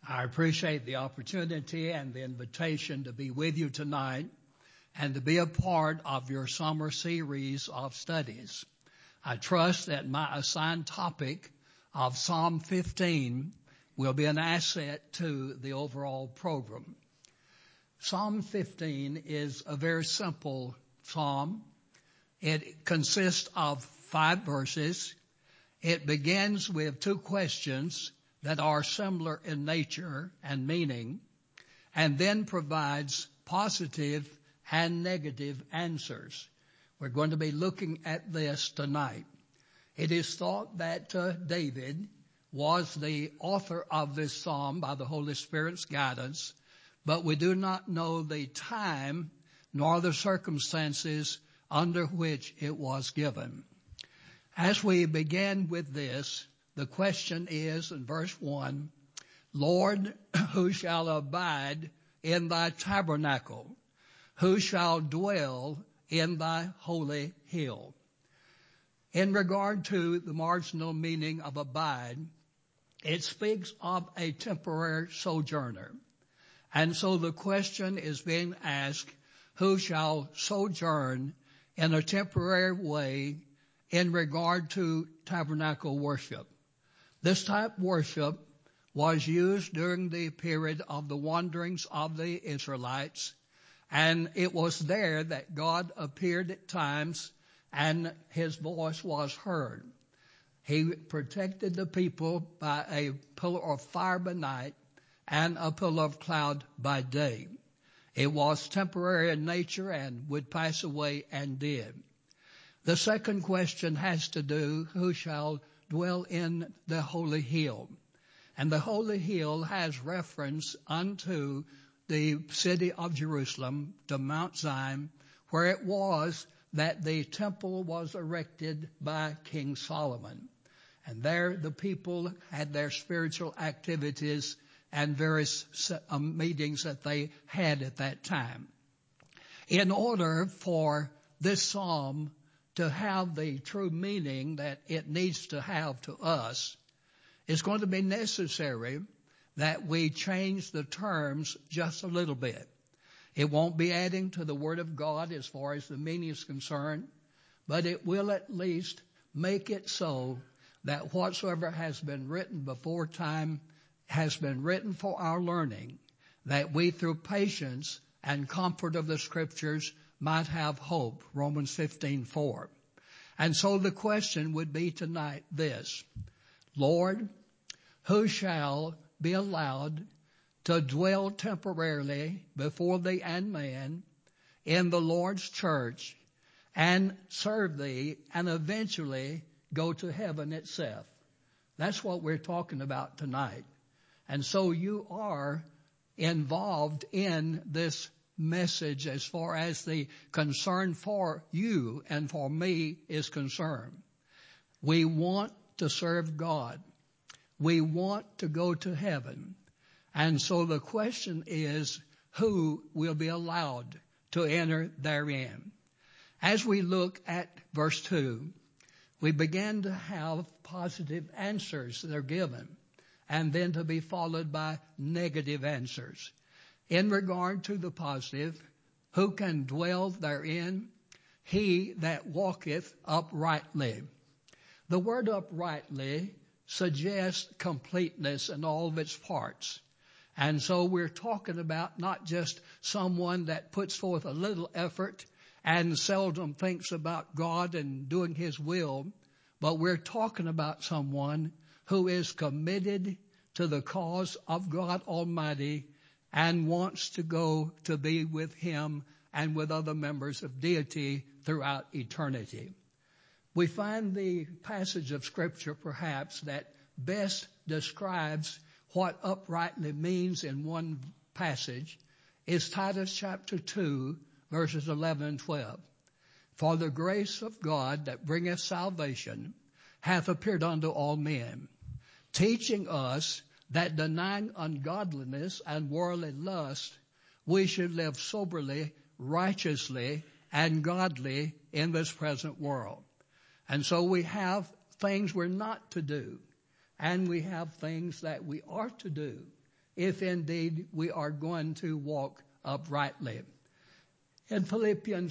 I appreciate the opportunity and the invitation to be with you tonight and to be a part of your summer series of studies. I trust that my assigned topic of Psalm 15 will be an asset to the overall program. Psalm 15 is a very simple psalm. It consists of 5 verses. It begins with 2 questions that are similar in nature and meaning, and then provides positive and negative answers. We're going to be looking at this tonight. It is thought that David was the author of this psalm by the Holy Spirit's guidance, but we do not know the time nor the circumstances under which it was given. As we begin with this, the question is in verse 1, Lord, who shall abide in thy tabernacle? Who shall dwell in thy holy hill? In regard to the marginal meaning of abide, it speaks of a temporary sojourner. And so the question is being asked, who shall sojourn in a temporary way in regard to tabernacle worship? This type of worship was used during the period of the wanderings of the Israelites, and it was there that God appeared at times and his voice was heard. He protected the people by a pillar of fire by night and a pillar of cloud by day. It was temporary in nature and would pass away and did. The second question has to do, who shall dwell in the holy hill? And the holy hill has reference unto the city of Jerusalem, to Mount Zion, where it was that the temple was erected by King Solomon. And there the people had their spiritual activities and various meetings that they had at that time. In order for this psalm to have the true meaning that it needs to have to us, it's going to be necessary that we change the terms just a little bit. It won't be adding to the Word of God as far as the meaning is concerned, but it will at least make it so that whatsoever has been written before time has been written for our learning, that we through patience and comfort of the Scriptures might have hope. Romans 15:4. And so the question would be tonight this: Lord, who shall be allowed to dwell temporarily before thee and man in the Lord's church and serve thee and eventually go to heaven itself? That's what we're talking about tonight. And so you are involved in this message as far as the concern for you and for me is concerned. We want to serve God. We want to go to heaven. And so the question is, who will be allowed to enter therein? As we look at verse 2, we begin to have positive answers that are given, and then to be followed by negative answers. In regard to the positive, who can dwell therein? He that walketh uprightly. The word uprightly suggests completeness in all of its parts. And so we're talking about not just someone that puts forth a little effort and seldom thinks about God and doing His will, but we're talking about someone who is committed to the cause of God Almighty and wants to go to be with Him and with other members of deity throughout eternity. We find the passage of Scripture perhaps that best describes what uprightly means in one passage is Titus chapter 2, verses 11 and 12. For the grace of God that bringeth salvation hath appeared unto all men, teaching us that denying ungodliness and worldly lust, we should live soberly, righteously, and godly in this present world. And so we have things we're not to do, and we have things that we are to do if indeed we are going to walk uprightly. In Philippians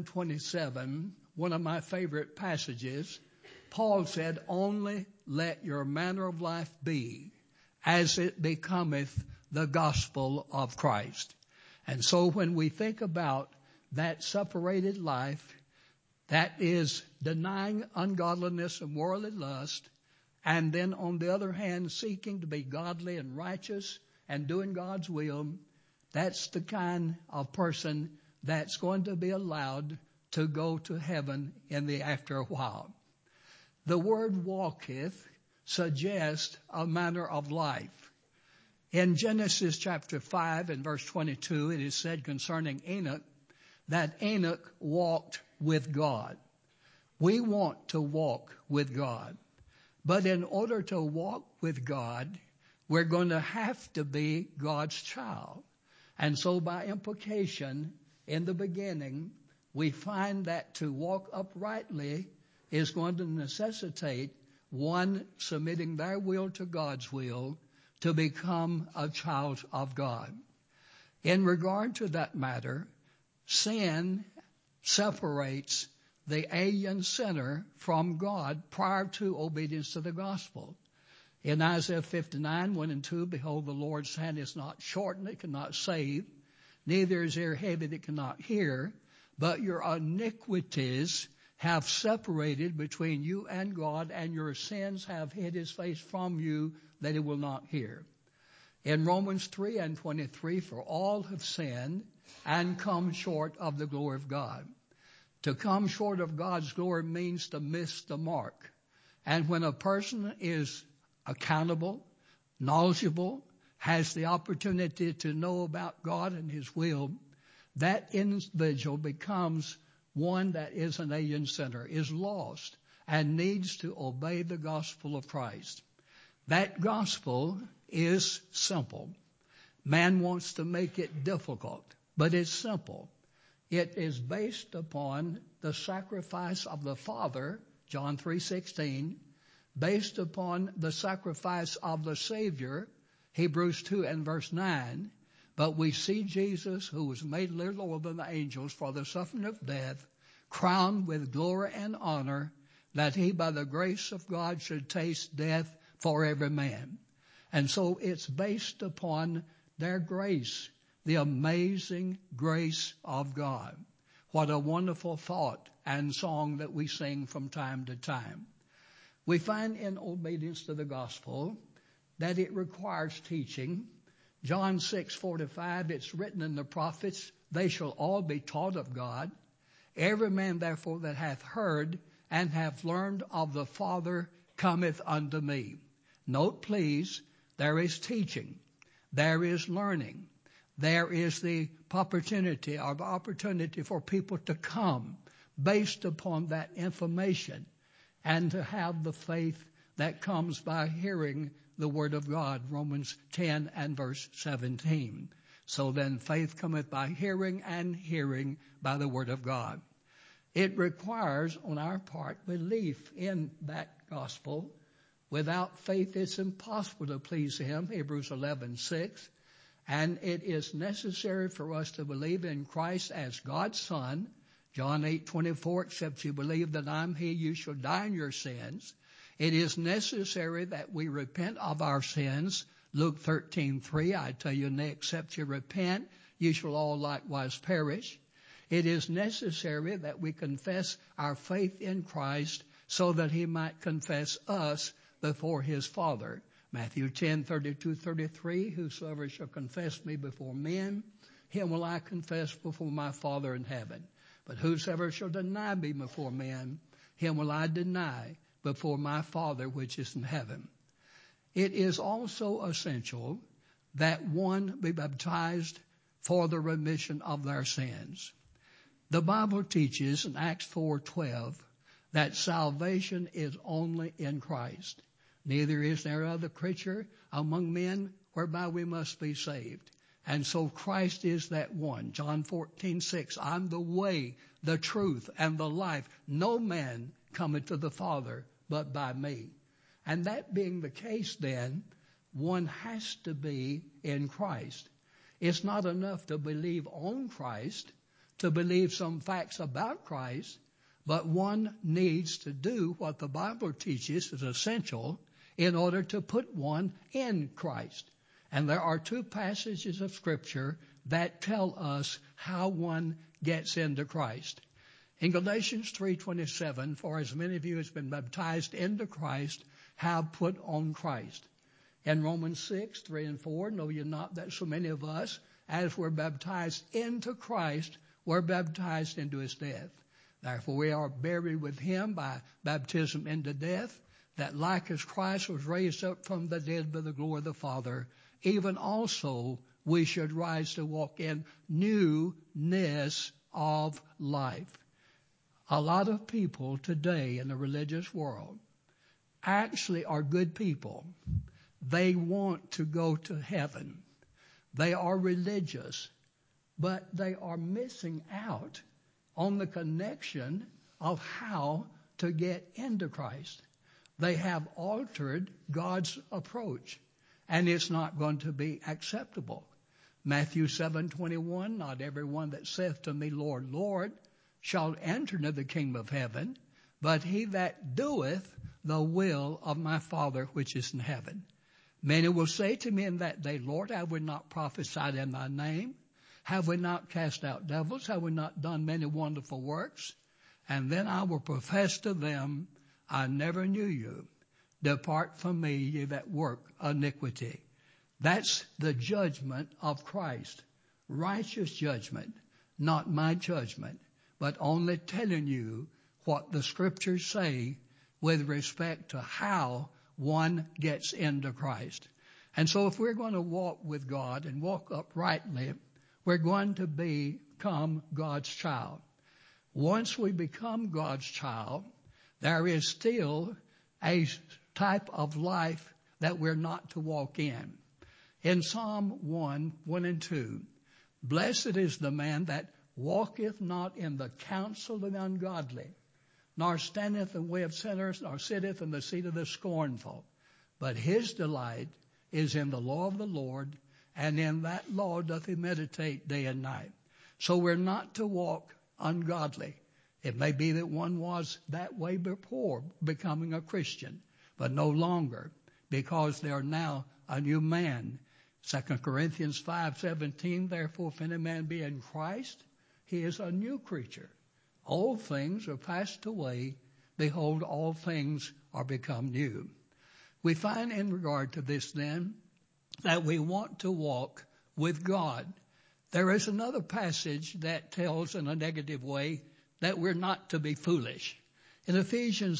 1:27, one of my favorite passages, Paul said, "Only let your manner of life be as it becometh the gospel of Christ." And so when we think about that separated life, that is denying ungodliness and worldly lust, and then on the other hand, seeking to be godly and righteous and doing God's will, that's the kind of person that's going to be allowed to go to heaven after a while. The word walketh suggests a manner of life. In Genesis chapter 5 and verse 22, it is said concerning Enoch that Enoch walked with God. We want to walk with God. But in order to walk with God, we're going to have to be God's child. And so by implication, in the beginning, we find that to walk uprightly is going to necessitate one submitting their will to God's will to become a child of God. In regard to that matter, sin separates the alien sinner from God prior to obedience to the gospel. In Isaiah 59:1-2, behold, the Lord's hand is not shortened, it cannot save, neither is ear heavy, it cannot hear, but your iniquities have separated between you and God, and your sins have hid his face from you, that he will not hear. In Romans 3:23, for all have sinned and come short of the glory of God. To come short of God's glory means to miss the mark. And when a person is accountable, knowledgeable, has the opportunity to know about God and his will, that individual becomes one that is an alien sinner, is lost, and needs to obey the gospel of Christ. That gospel is simple. Man wants to make it difficult, but it's simple. It is based upon the sacrifice of the Father, John 3:16, based upon the sacrifice of the Savior, Hebrews 2:9. But we see Jesus, who was made little lower than the angels for the suffering of death, crowned with glory and honor, that he by the grace of God should taste death for every man. And so it's based upon their grace, the amazing grace of God. What a wonderful thought and song that we sing from time to time. We find in obedience to the gospel that it requires teaching. John 6:4-5, it's written in the prophets, they shall all be taught of God. Every man therefore that hath heard and hath learned of the Father cometh unto me. Note please, there is teaching, there is learning, there is the opportunity for people to come based upon that information and to have the faith that comes by hearing the word of God, Romans 10:17. So then faith cometh by hearing, and hearing by the word of God. It requires on our part belief in that gospel. Without faith it's impossible to please him, Hebrews 11:6. And it is necessary for us to believe in Christ as God's Son, John 8:24, except you believe that I'm he, you shall die in your sins. It is necessary that we repent of our sins, Luke 13:3, I tell you, nay, except you repent, you shall all likewise perish. It is necessary that we confess our faith in Christ so that he might confess us before his Father. Matthew 10:32-33, whosoever shall confess me before men, him will I confess before my Father in heaven. But whosoever shall deny me before men, him will I deny before my Father which is in heaven. It is also essential that one be baptized for the remission of their sins. The Bible teaches in Acts 4:12 that salvation is only in Christ. Neither is there other creature among men whereby we must be saved. And so Christ is that one. John 14:6, I'm the way, the truth, and the life. No man cometh to the Father but by me. And that being the case then, one has to be in Christ. It's not enough to believe on Christ, to believe some facts about Christ, but one needs to do what the Bible teaches is essential in order to put one in Christ. And there are two passages of Scripture that tell us how one gets into Christ. In Galatians 3:27, for as many of you as been baptized into Christ have put on Christ. In Romans 6:3-4, know ye not that so many of us, as were baptized into Christ, were baptized into his death. Therefore we are buried with him by baptism into death, that like as Christ was raised up from the dead by the glory of the Father, even also we should rise to walk in newness of life. A lot of people today in the religious world actually are good people. They want to go to heaven. They are religious, but they are missing out on the connection of how to get into Christ. They have altered God's approach, and it's not going to be acceptable. Matthew 7:21, not everyone that saith to me, Lord, Lord, shall enter into the kingdom of heaven, but he that doeth the will of my Father which is in heaven. Many will say to me in that day, Lord, have we not prophesied in thy name? Have we not cast out devils? Have we not done many wonderful works? And then I will profess to them, I never knew you. Depart from me, ye that work iniquity. That's the judgment of Christ. Righteous judgment, not my judgment, but only telling you what the Scriptures say with respect to how one gets into Christ. And so if we're going to walk with God and walk uprightly, we're going to become God's child. Once we become God's child, there is still a type of life that we're not to walk in. In Psalm 1:1-2, blessed is the man that walketh not in the counsel of the ungodly, nor standeth in the way of sinners, nor sitteth in the seat of the scornful. But his delight is in the law of the Lord, and in that law doth he meditate day and night. So we're not to walk ungodly. It may be that one was that way before becoming a Christian, but no longer, because they are now a new man. 2 Corinthians 5:17, therefore if any man be in Christ, he is a new creature. All things are passed away. Behold, all things are become new. We find in regard to this then that we want to walk with God. There is another passage that tells in a negative way that we're not to be foolish. In Ephesians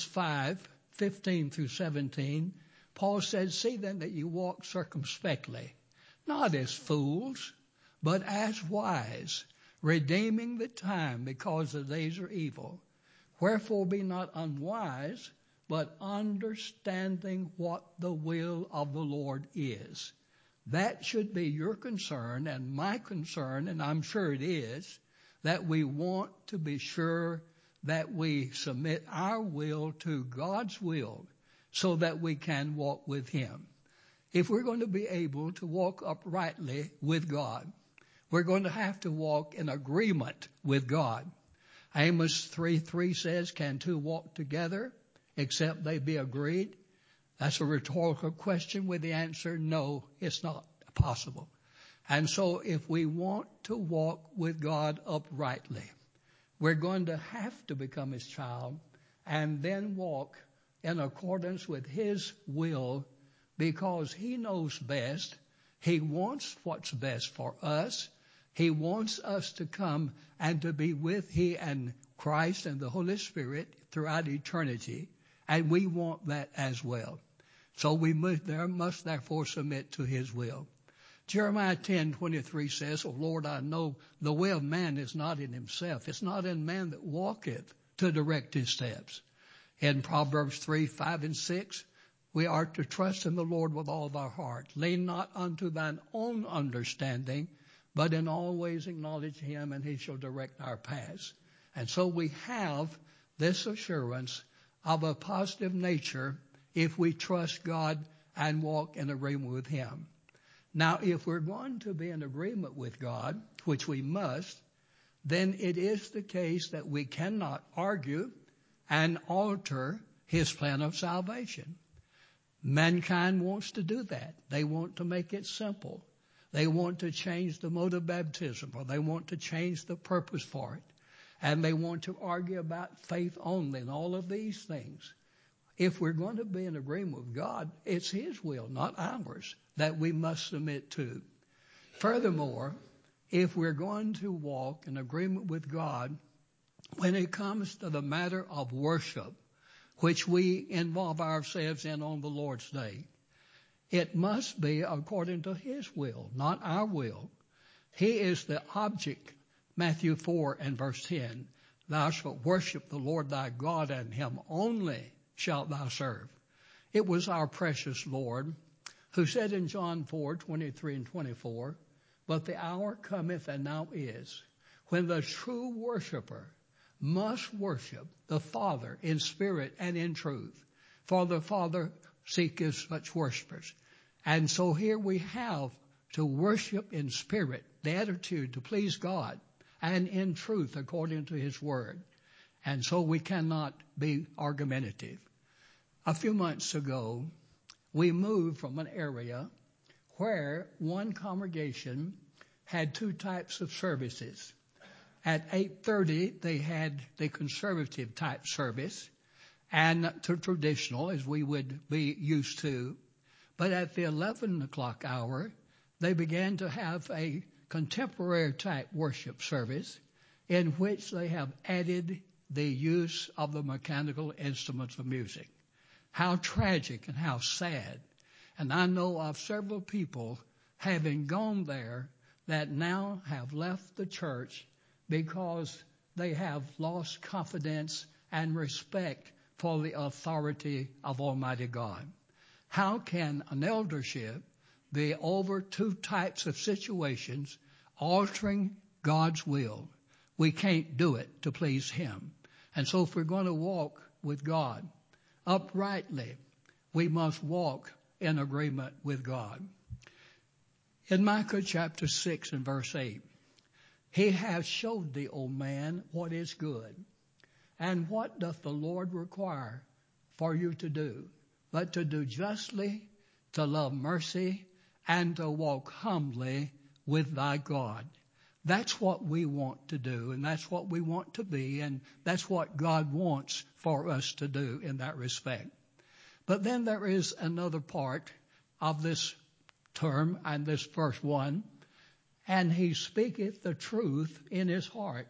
5:15-17, Paul said, see then that you walk circumspectly, not as fools, but as wise, redeeming the time because the days are evil. Wherefore be not unwise, but understanding what the will of the Lord is. That should be your concern and my concern, and I'm sure it is, that we want to be sure that we submit our will to God's will so that we can walk with Him. If we're going to be able to walk uprightly with God, we're going to have to walk in agreement with God. Amos 3:3 says, can two walk together except they be agreed? That's a rhetorical question with the answer, no, it's not possible. And so if we want to walk with God uprightly, we're going to have to become His child and then walk in accordance with His will, because He knows best. He wants what's best for us. He wants us to come and to be with He and Christ and the Holy Spirit throughout eternity, and we want that as well. So we must therefore submit to His will. Jeremiah 10:23 says, O Lord, I know the way of man is not in himself. It's not in man that walketh to direct his steps. In Proverbs 3:5-6, we are to trust in the Lord with all of our heart. Lean not unto thine own understanding, but in all ways acknowledge Him, and He shall direct our paths. And so we have this assurance of a positive nature if we trust God and walk in agreement with Him. Now, if we're going to be in agreement with God, which we must, then it is the case that we cannot argue and alter His plan of salvation. Mankind wants to do that. They want to make it simple. They want to change the mode of baptism, or they want to change the purpose for it. And they want to argue about faith only and all of these things. If we're going to be in agreement with God, it's His will, not ours, that we must submit to. Furthermore, if we're going to walk in agreement with God, when it comes to the matter of worship, which we involve ourselves in on the Lord's Day, it must be according to His will, not our will. He is the object. Matthew 4 and verse 10, thou shalt worship the Lord thy God, and Him only shalt thou serve. It was our precious Lord who said in John 4:23 and 24, but the hour cometh, and now is, when the true worshiper must worship the Father in spirit and in truth, for the Father seeketh such worshipers. And so here we have to worship in spirit, the attitude to please God, and in truth according to His word. And so we cannot be argumentative. A few months ago, we moved from an area where one congregation had two types of services. At 8:30, they had the conservative type service, and the traditional, as we would be used to. But at the 11 o'clock hour, they began to have a contemporary type worship service in which they have added the use of the mechanical instruments of music. How tragic and how sad. And I know of several people having gone there that now have left the church because they have lost confidence and respect for the authority of Almighty God. How can an eldership be over two types of situations altering God's will? We can't do it to please Him. And so if we're going to walk with God uprightly, we must walk in agreement with God. In Micah chapter 6 and verse 8, He hath showed thee, O man, what is good. And what doth the Lord require for you to do? But to do justly, to love mercy, and to walk humbly with thy God. That's what we want to do, and that's what we want to be, and that's what God wants for us to do in that respect. But then there is another part of this term and this verse 1, and he speaketh the truth in his heart.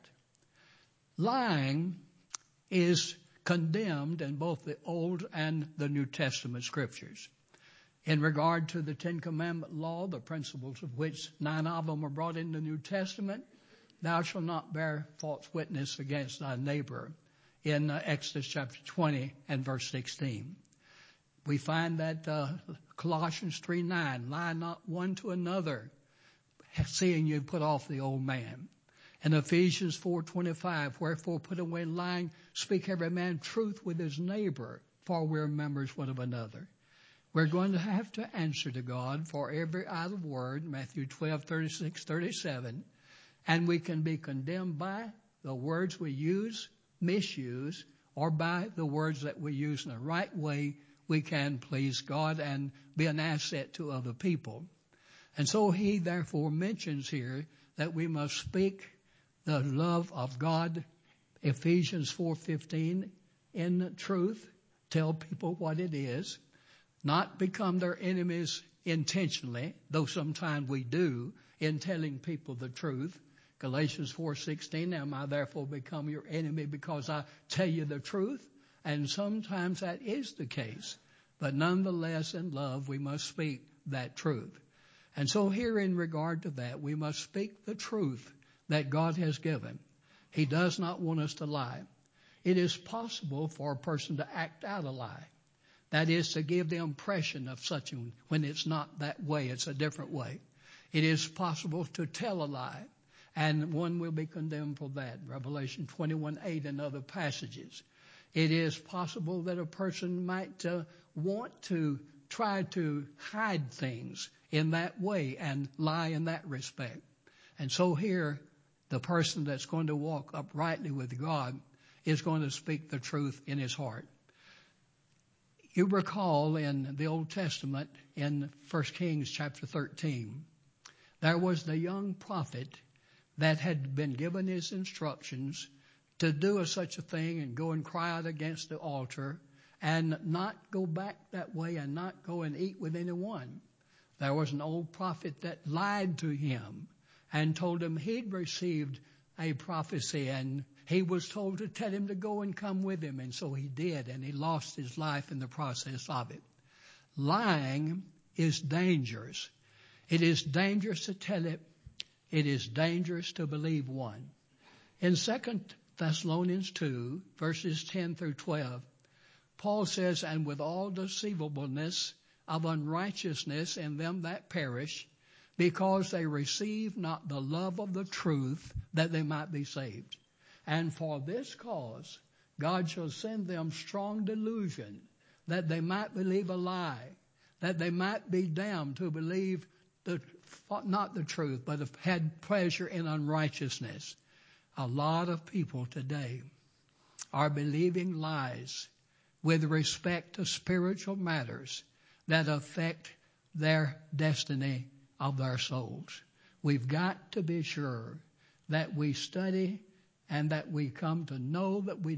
Lying is condemned in both the Old and the New Testament scriptures. In regard to the Ten Commandment law, the principles of which 9 of them are brought in the New Testament, thou shalt not bear false witness against thy neighbor in Exodus chapter 20 and verse 16. We find that Colossians 3:9, lie not one to another, seeing you put off the old man. In Ephesians 4:25, wherefore put away lying, speak every man truth with his neighbor, for we're members one of another. We're going to have to answer to God for every idle word, Matthew 12:36-37, and we can be condemned by the words we use, misuse, or by the words that we use in the right way. We can please God and be an asset to other people. And so he therefore mentions here that we must speak the love of God, Ephesians 4:15, in truth, tell people what it is, not become their enemies intentionally, though sometimes we do, in telling people the truth. Galatians 4:16, am I therefore become your enemy because I tell you the truth? And sometimes that is the case. But nonetheless, in love, we must speak that truth. And so here in regard to that, we must speak the truth that God has given. He does not want us to lie. It is possible for a person to act out a lie. That is to give the impression of such when it's not that way, it's a different way. It is possible to tell a lie, and one will be condemned for that. Revelation 21:8 and other passages. It is possible that a person might want to try to hide things in that way and lie in that respect. And so here, the person that's going to walk uprightly with God is going to speak the truth in his heart. You recall in the Old Testament, in 1 Kings chapter 13, there was the young prophet that had been given his instructions to do such a thing and go and cry out against the altar and not go back that way and not go and eat with anyone. There was an old prophet that lied to him and told him he'd received a prophecy, and he was told to tell him to go and come with him, and so he did, and he lost his life in the process of it. Lying is dangerous. It is dangerous to tell it. It is dangerous to believe one. In 2 Thessalonians 2, verses 10 through 12, Paul says, "And with all deceivableness of unrighteousness in them that perish, because they receive not the love of the truth, that they might be saved. And for this cause God shall send them strong delusion, that they might believe a lie, that they might be damned who believe not the truth, but have had pleasure in unrighteousness." A lot of people today are believing lies with respect to spiritual matters that affect their destiny of their souls. We've got to be sure that we study and that we come to know that we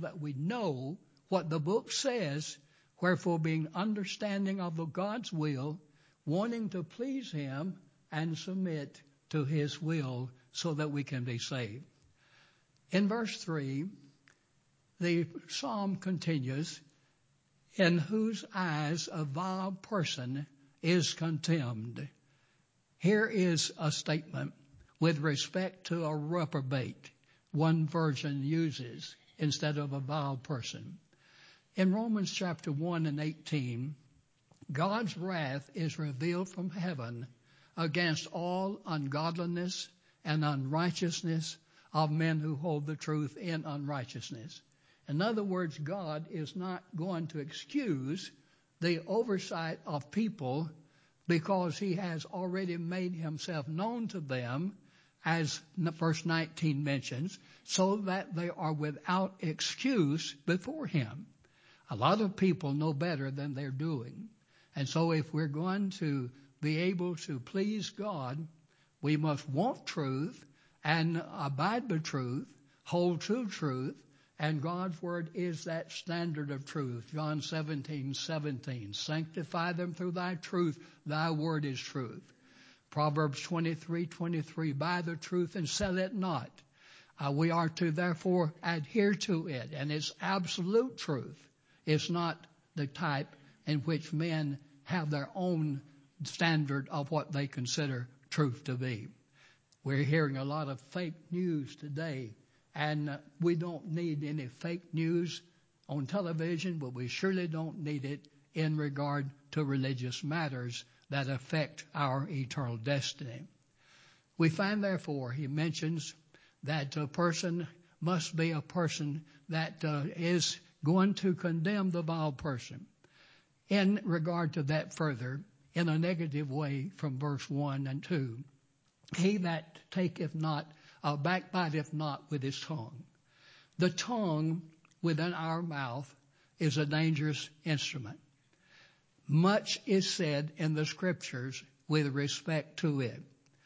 know what the book says, wherefore being understanding of God's will, wanting to please Him and submit to His will so that we can be saved. In verse 3, the psalm continues, "In whose eyes a vile person is contemned." Here is a statement with respect to a reprobate. One version uses instead of a vile person. In Romans chapter 1 and 18, God's wrath is revealed from heaven against all ungodliness and unrighteousness of men who hold the truth in unrighteousness. In other words, God is not going to excuse the oversight of people because He has already made Himself known to them, as verse 19 mentions, so that they are without excuse before Him. A lot of people know better than they're doing. And so if we're going to be able to please God, we must want truth and abide by truth, hold to truth, and God's word is that standard of truth. John 17:17, "Sanctify them through thy truth, thy word is truth." Proverbs 23:23, "Buy the truth and sell it not." We are to therefore adhere to it, and it's absolute truth. It's not the type in which men have their own standard of what they consider truth to be. We're hearing a lot of fake news today, and we don't need any fake news on television, but we surely don't need it in regard to religious matters that affect our eternal destiny. We find, therefore, he mentions that a person must be a person that is going to condemn the vile person. In regard to that further, in a negative way from verse 1 and 2, "He that taketh not, backbiteth not with his tongue." The tongue within our mouth is a dangerous instrument. Much is said in the Scriptures with respect to it.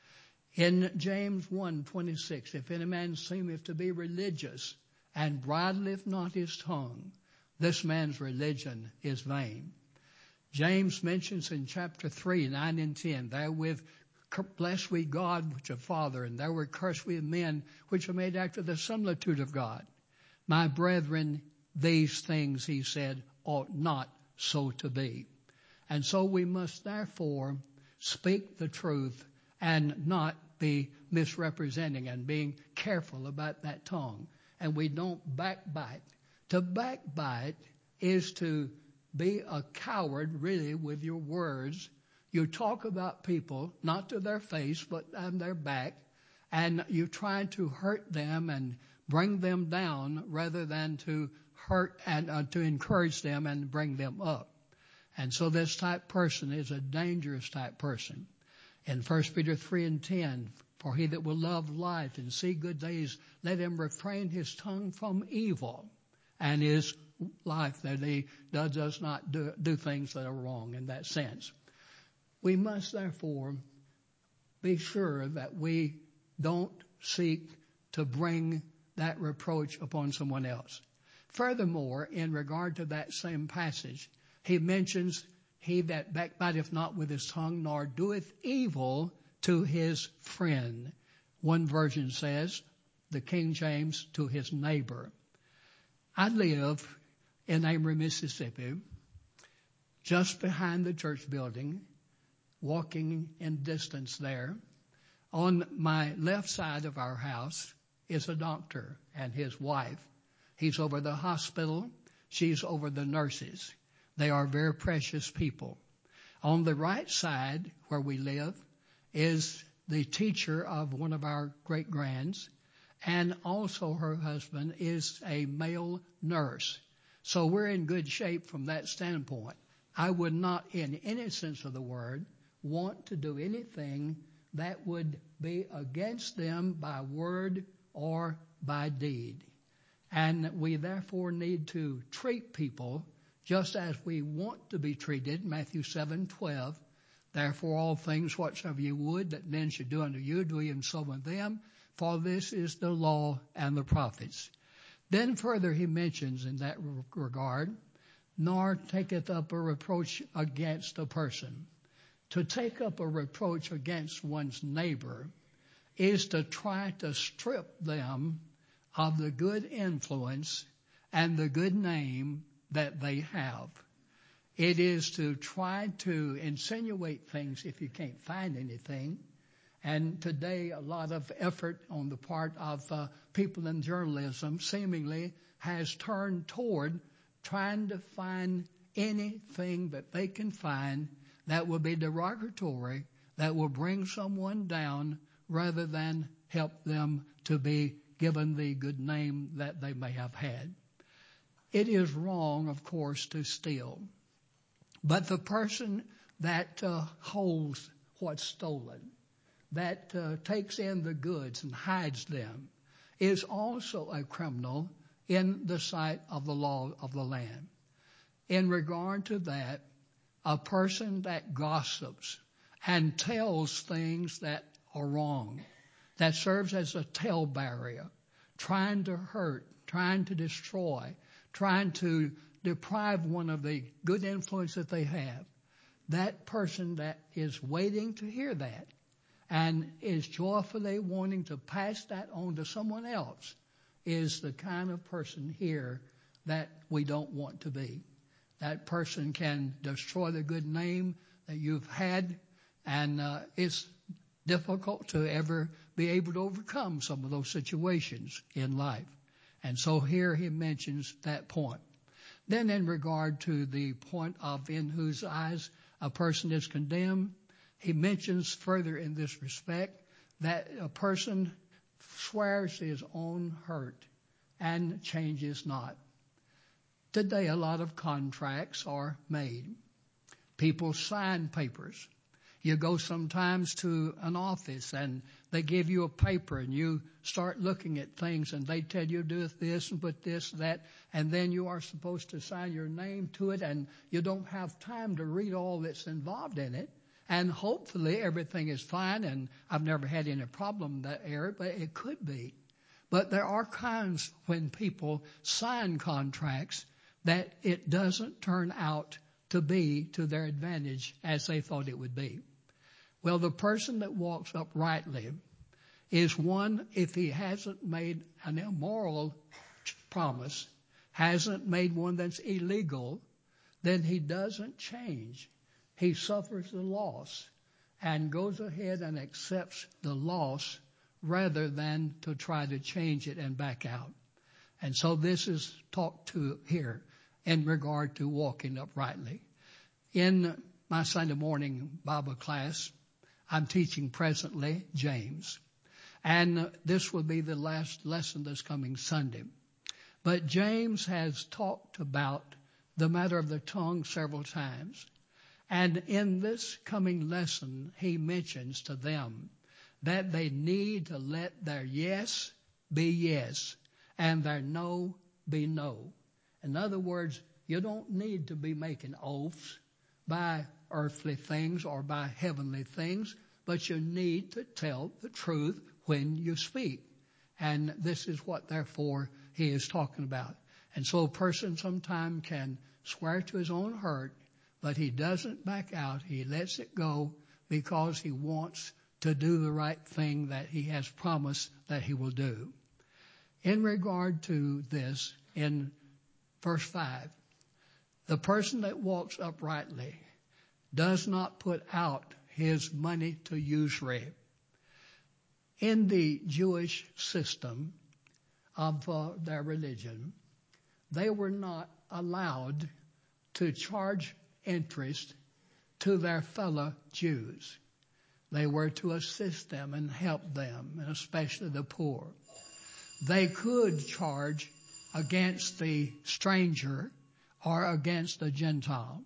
In James 1:26, "If any man seemeth to be religious, and bridleth not his tongue, this man's religion is vain." James mentions in chapter 3, 9 and 10, "Therewith bless we God which is Father, and therewith curse we men which are made after the similitude of God. My brethren, these things," he said, "ought not so to be." And so we must therefore speak the truth and not be misrepresenting and being careful about that tongue. And we don't backbite. To backbite is to be a coward, really, with your words. You talk about people, not to their face, but on their back, and you try to hurt them and bring them down rather than to hurt and to encourage them and bring them up. And so this type person is a dangerous type person. In 1 Peter 3:10, for he that will love life and see good days, let him refrain his tongue from evil, and his life that he does not do things that are wrong in that sense. We must therefore be sure that we don't seek to bring that reproach upon someone else. Furthermore, in regard to that same passage, he mentions, he that backbiteth not with his tongue, nor doeth evil to his friend. One version says, the King James, to his neighbor. I live in Amory, Mississippi, just behind the church building, walking in distance there. On my left side of our house is a doctor and his wife. He's over the hospital. She's over the nurses. They are very precious people. On the right side where we live is the teacher of one of our great-grands, and also her husband is a male nurse. So we're in good shape from that standpoint. I would not, in any sense of the word, want to do anything that would be against them by word or by deed. And we therefore need to treat people just as we want to be treated. Matthew 7:12. Therefore all things whatsoever you would that men should do unto you, do even so with them, for this is the law and the prophets. Then further he mentions in that regard, nor taketh up a reproach against a person. To take up a reproach against one's neighbor is to try to strip them of the good influence and the good name that they have. It is to try to insinuate things if you can't find anything. And today a lot of effort on the part of people in journalism seemingly has turned toward trying to find anything that they can find that will be derogatory, that will bring someone down rather than help them to be given the good name that they may have had. It is wrong, of course, to steal. But the person that holds what's stolen, that takes in the goods and hides them, is also a criminal in the sight of the law of the land. In regard to that, a person that gossips and tells things that are wrong, that serves as a talebearer, trying to hurt, trying to destroy, trying to deprive one of the good influence that they have, that person that is waiting to hear that and is joyfully wanting to pass that on to someone else is the kind of person here that we don't want to be. That person can destroy the good name that you've had, and it's difficult to ever be able to overcome some of those situations in life. And so here he mentions that point. Then in regard to the point of in whose eyes a person is condemned, he mentions further in this respect that a person swears his own hurt and changes not. Today a lot of contracts are made. People sign papers. You go sometimes to an office and they give you a paper and you start looking at things and they tell you do this and put this, that, and then you are supposed to sign your name to it and you don't have time to read all that's involved in it. And hopefully everything is fine, and I've never had any problem in that area, but it could be. But there are times when people sign contracts that it doesn't turn out to be to their advantage as they thought it would be. Well, the person that walks uprightly is one, if he hasn't made an immoral promise, hasn't made one that's illegal, then he doesn't change. He suffers the loss and goes ahead and accepts the loss rather than to try to change it and back out. And so this is talked to here in regard to walking uprightly. In my Sunday morning Bible class, I'm teaching presently James. And this will be the last lesson this coming Sunday. But James has talked about the matter of the tongue several times. And in this coming lesson, he mentions to them that they need to let their yes be yes and their no be no. In other words, you don't need to be making oaths by earthly things or by heavenly things, but you need to tell the truth when you speak. And this is what, therefore, he is talking about. And so a person sometimes can swear to his own hurt, but he doesn't back out. He lets it go because he wants to do the right thing that he has promised that he will do. In regard to this, in verse 5, the person that walks uprightly does not put out his money to usury. In the Jewish system of their religion, they were not allowed to charge interest to their fellow Jews. They were to assist them and help them, and especially the poor. They could charge against the stranger or against the Gentile.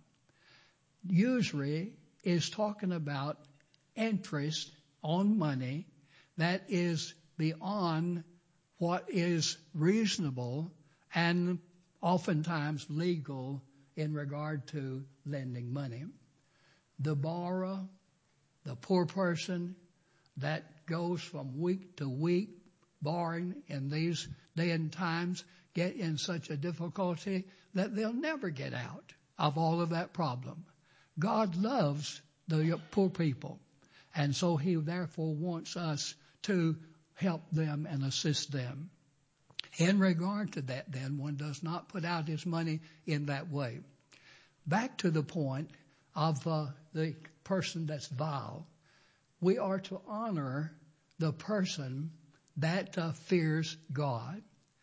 Usury is talking about interest on money that is beyond what is reasonable and oftentimes legal in regard to lending money. The borrower, the poor person that goes from week to week borrowing in these day and times get in such a difficulty that they'll never get out of all of that problem. God loves the poor people, and so he therefore wants us to help them and assist them. In regard to that, then, one does not put out his money in that way. Back to the point of the person that's vile. We are to honor the person that fears God.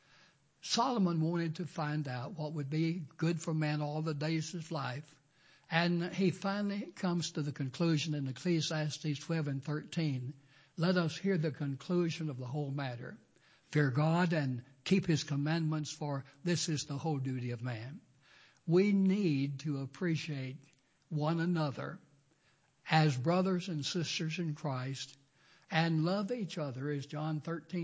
Solomon wanted to find out what would be good for man all the days of his life. And he finally comes to the conclusion in Ecclesiastes 12 and 13. Let us hear the conclusion of the whole matter. Fear God and keep his commandments, for this is the whole duty of man. We need to appreciate one another as brothers and sisters in Christ and love each other, as John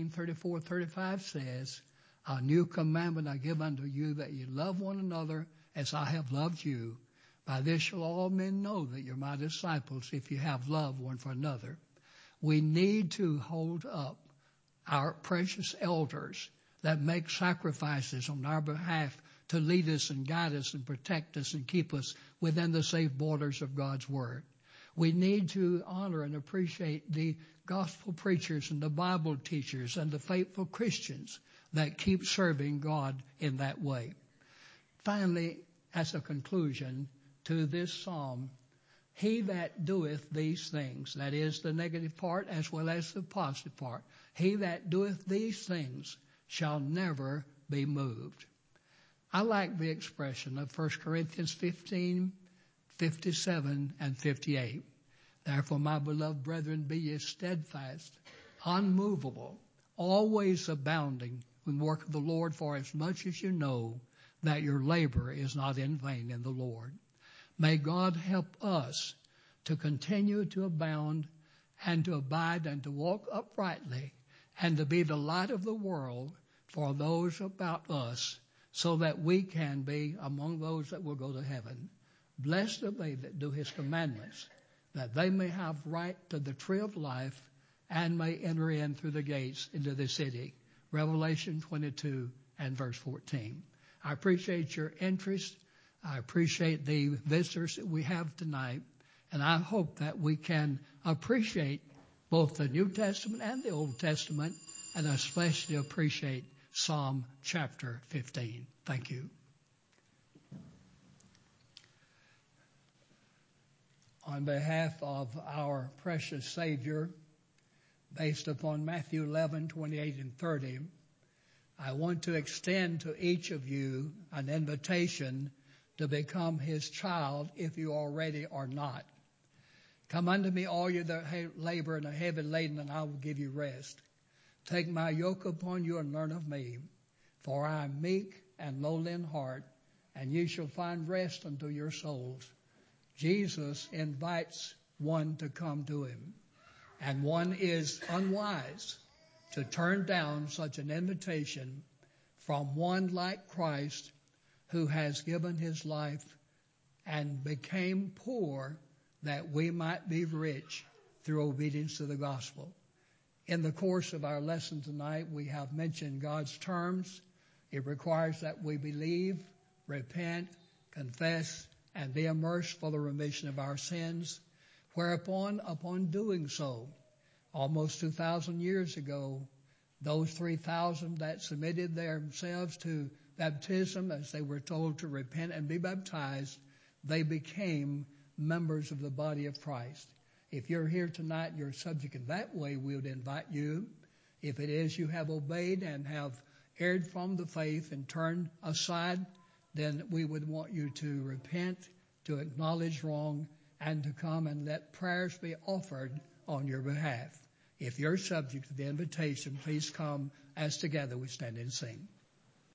13:34-35 says, a new commandment I give unto you, that you love one another as I have loved you. By this shall all men know that you're my disciples, if you have love one for another. We need to hold up our precious elders that make sacrifices on our behalf to lead us and guide us and protect us and keep us within the safe borders of God's Word. We need to honor and appreciate the gospel preachers and the Bible teachers and the faithful Christians that keep serving God in that way. Finally, as a conclusion to this psalm, he that doeth these things, that is the negative part as well as the positive part, he that doeth these things shall never be moved. I like the expression of 1 Corinthians 15:57 and 58. Therefore, my beloved brethren, be ye steadfast, unmovable, always abounding in the work of the Lord, for as much as you know that your labor is not in vain in the Lord. May God help us to continue to abound and to abide and to walk uprightly and to be the light of the world for those about us, so that we can be among those that will go to heaven. Blessed are they that do his commandments, that they may have right to the tree of life and may enter in through the gates into the city. Revelation 22 and verse 14. I appreciate your interest. I appreciate the visitors that we have tonight, and I hope that we can appreciate both the New Testament and the Old Testament, and especially appreciate Psalm chapter 15. Thank you. On behalf of our precious Savior, based upon Matthew 11:28 and 30, I want to extend to each of you an invitation to become his child if you already are not. Come unto me, all you that labor and are heavy laden, and I will give you rest. Take my yoke upon you and learn of me, for I am meek and lowly in heart, and you shall find rest unto your souls. Jesus invites one to come to him, and one is unwise to turn down such an invitation from one like Christ, who has given his life and became poor that we might be rich through obedience to the gospel. In the course of our lesson tonight, we have mentioned God's terms. It requires that we believe, repent, confess, and be immersed for the remission of our sins, whereupon, upon doing so, almost 2,000 years ago, those 3,000 that submitted themselves to baptism, as they were told to repent and be baptized, they became members of the body of Christ. If you're here tonight, you're subject in that way, we would invite you. If it is you have obeyed and have erred from the faith and turned aside, then we would want you to repent, to acknowledge wrong, and to come and let prayers be offered on your behalf. If you're subject to the invitation, please come as together we stand and sing.